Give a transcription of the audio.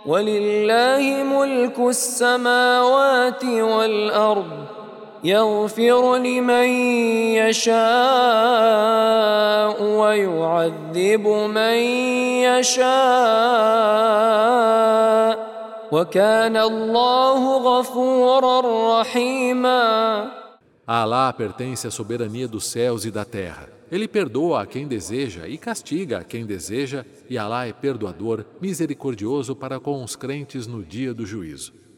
ولله ملك السماوات والأرض يغفر لمن يشاء ويعذب من يشاء وكان الله غفورا رحيما. A Alá pertence a soberania dos céus e da terra. Ele perdoa a quem deseja e castiga a quem deseja, e Alá é perdoador, misericordioso para com os crentes no dia do juízo.